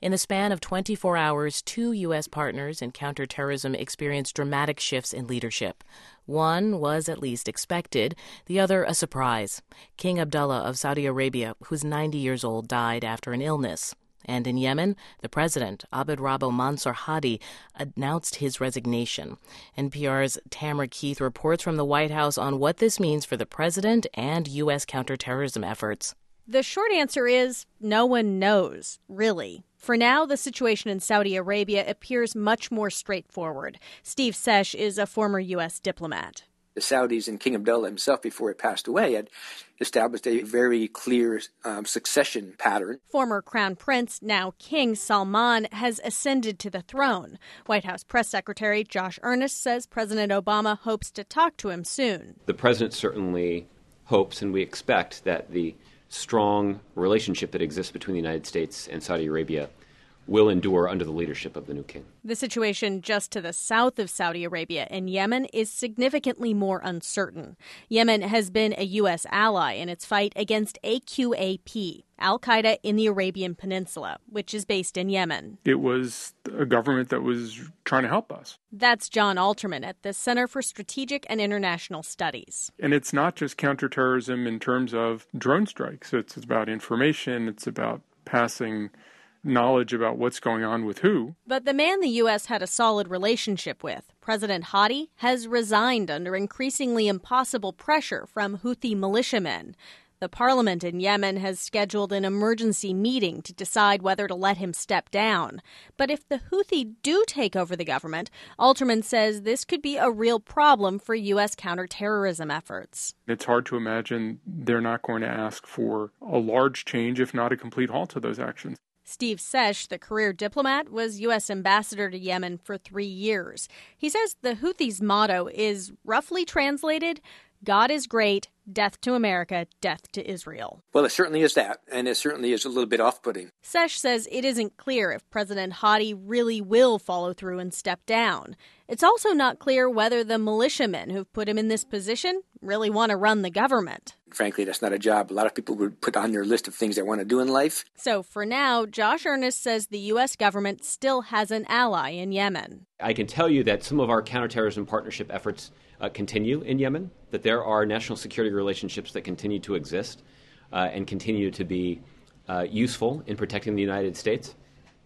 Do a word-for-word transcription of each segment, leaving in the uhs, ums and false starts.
In the span of twenty-four hours, two U S partners in counterterrorism experienced dramatic shifts in leadership. One was at least expected, the other a surprise. King Abdullah of Saudi Arabia, who's ninety years old, died after an illness. And in Yemen, the president, Abd Rabbo Mansour Hadi, announced his resignation. N P R's Tamara Keith reports from the White House on what this means for the president and U S counterterrorism efforts. The short answer is no one knows, really. For now, the situation in Saudi Arabia appears much more straightforward. Steve Sesh is a former U S diplomat. The Saudis and King Abdullah himself, before he passed away, had established a very clear um, succession pattern. Former Crown Prince, now King Salman, has ascended to the throne. White House Press Secretary Josh Earnest says President Obama hopes to talk to him soon. The president certainly hopes, and we expect, that the strong relationship that exists between the United States and Saudi Arabia will endure under the leadership of the new king. The situation just to the south of Saudi Arabia in Yemen is significantly more uncertain. Yemen has been a U S ally in its fight against A Q A P, al-Qaeda in the Arabian Peninsula, which is based in Yemen. It was a government that was trying to help us. That's John Alterman at the Center for Strategic and International Studies. And it's not just counterterrorism in terms of drone strikes. It's about information. It's about passing knowledge about what's going on with who. But the man the U S had a solid relationship with, President Hadi, has resigned under increasingly impossible pressure from Houthi militiamen. The parliament in Yemen has scheduled an emergency meeting to decide whether to let him step down. But if the Houthi do take over the government, Alterman says this could be a real problem for U S counterterrorism efforts. It's hard to imagine they're not going to ask for a large change, if not a complete halt to those actions. Steve Sesh, the career diplomat, was U S ambassador to Yemen for three years. He says the Houthis' motto is roughly translated, God is great, death to America, death to Israel. Well, it certainly is that, and it certainly is a little bit off-putting. Sesh says it isn't clear if President Hadi really will follow through and step down. It's also not clear whether the militiamen who've put him in this position really want to run the government. Frankly, that's not a job a lot of people would put on their list of things they want to do in life. So for now, Josh Earnest says the U S government still has an ally in Yemen. I can tell you that some of our counterterrorism partnership efforts uh, continue in Yemen, that there are national security relationships that continue to exist uh, and continue to be uh, useful in protecting the United States.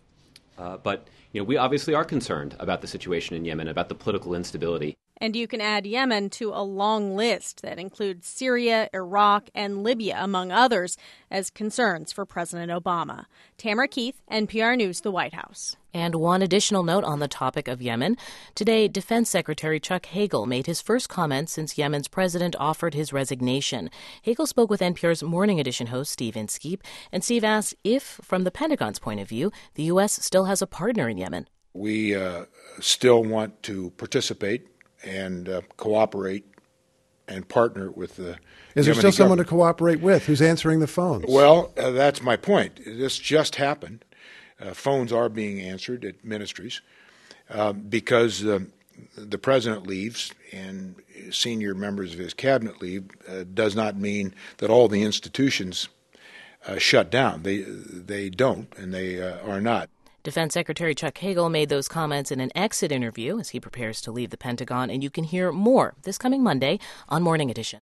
Uh, but you know, we obviously are concerned about the situation in Yemen, about the political instability. And you can add Yemen to a long list that includes Syria, Iraq, and Libya, among others, as concerns for President Obama. Tamara Keith, N P R News, the White House. And one additional note on the topic of Yemen. Today, Defense Secretary Chuck Hagel made his first comment since Yemen's president offered his resignation. Hagel spoke with N P R's Morning Edition host Steve Inskeep, and Steve asked if, from the Pentagon's point of view, the U S still has a partner in Yemen. We uh, still want to participate and uh, cooperate and partner with the Is there Yemeni still someone to government. cooperate with? Who's answering the phones? Well, uh, that's my point. This just happened. Uh, phones are being answered at ministries uh, because um, the president leaves and senior members of his cabinet leave uh, does not mean that all the institutions uh, shut down. They, they don't, and they uh, are not. Defense Secretary Chuck Hagel made those comments in an exit interview as he prepares to leave the Pentagon, and you can hear more this coming Monday on Morning Edition.